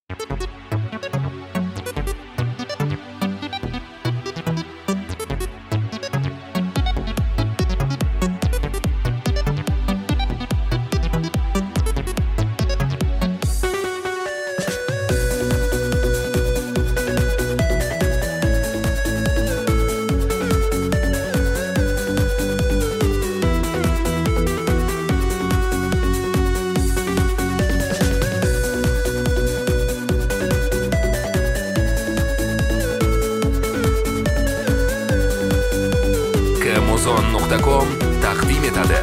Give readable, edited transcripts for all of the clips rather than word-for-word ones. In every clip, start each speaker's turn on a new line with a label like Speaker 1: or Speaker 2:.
Speaker 1: Amazon.com taqdim etadi.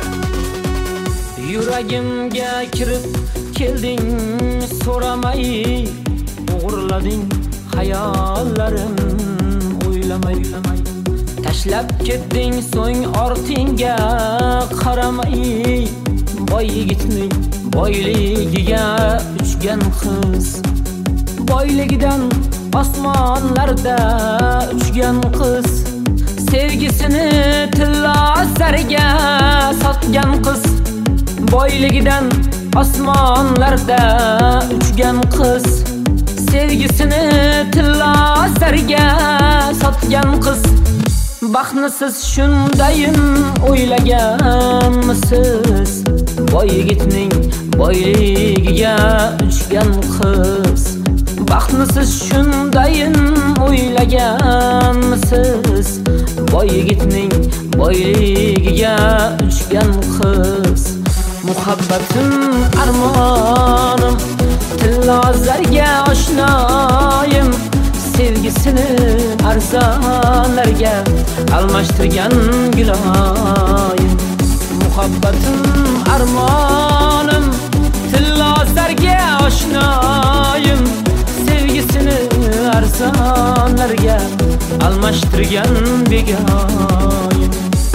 Speaker 2: Yuragimga kirib kelding, so'ramay o'g'irlading hayollarim, o'ylamay tashlab ketding, so'ng ortingga qaramay. Boy yigitning boyligiga uchgan qiz, boyligidan osmonlarda uchgan qiz, sevgisini tilla zariga sotgan qiz, boyligidan osmonlarda uchgan qiz, sevgisini tilla zariga sotgan qiz. Baxtni siz shundayin o'ylaganmisiz? Boy yigitning boyligiga uchgan qiz, baxtni siz shundayin o'ylaganmisiz? Boy yigitning boyligiga uchgan qiz. Muhabbatim armonim, tilla zarga oshnoyim, sevgisini arzonlarga almashtirgan giloyim. Muhabbatim armonim, tilla zarga oshnoyim, sevgisini arzonlarga almashtirgan begoyim.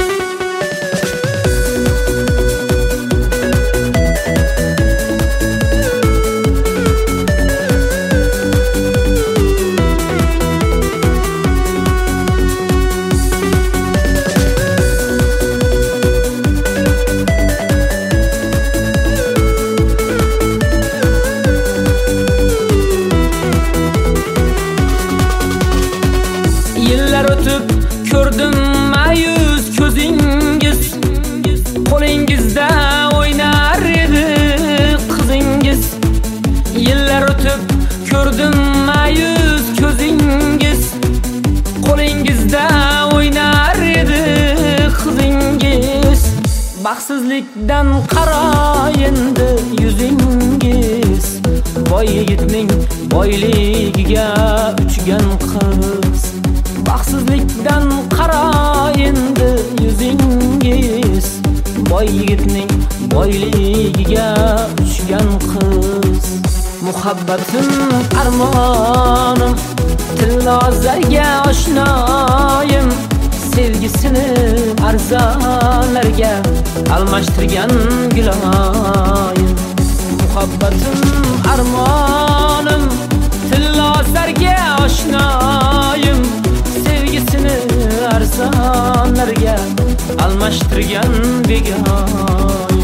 Speaker 2: O'tib ko'rdim mayus ko'zingiz, qo'lingizda o'ynar edi qizingiz. Yillar o'tib ko'rdim mayus ko'zingiz, qo'lingizda o'ynar edi qizingiz. Baxtsizlikdan qarayindi yuzingiz, boy yigitning boyligiga uchgan qiz. Baxtsizlikdan qarayindi yuzingiz, boy yigitning boyligiga uchgan qiz. Muhabbatim armonim, tilla zarga oshnoyim, sevgisini arzonlarga almashtirgan giloyim. Muhabbatim armonim, tilla zarga oshnoyim, sevgisini arzonlarga almashtirgan begoyim.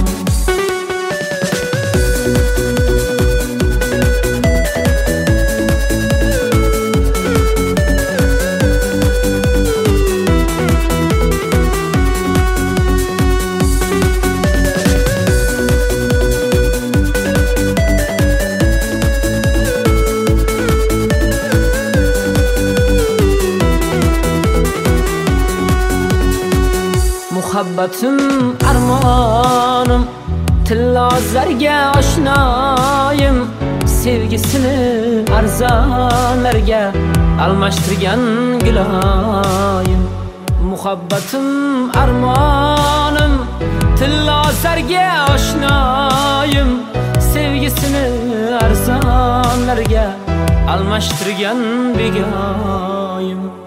Speaker 2: Muhabbatim armonim, tilla zarga oshnoyim, sevgisini arzonlarga almashtirgan giloyim. Muhabbatim armonim, tilla zarga oshnoyim, sevgisini arzonlarga almashtirgan begoyim.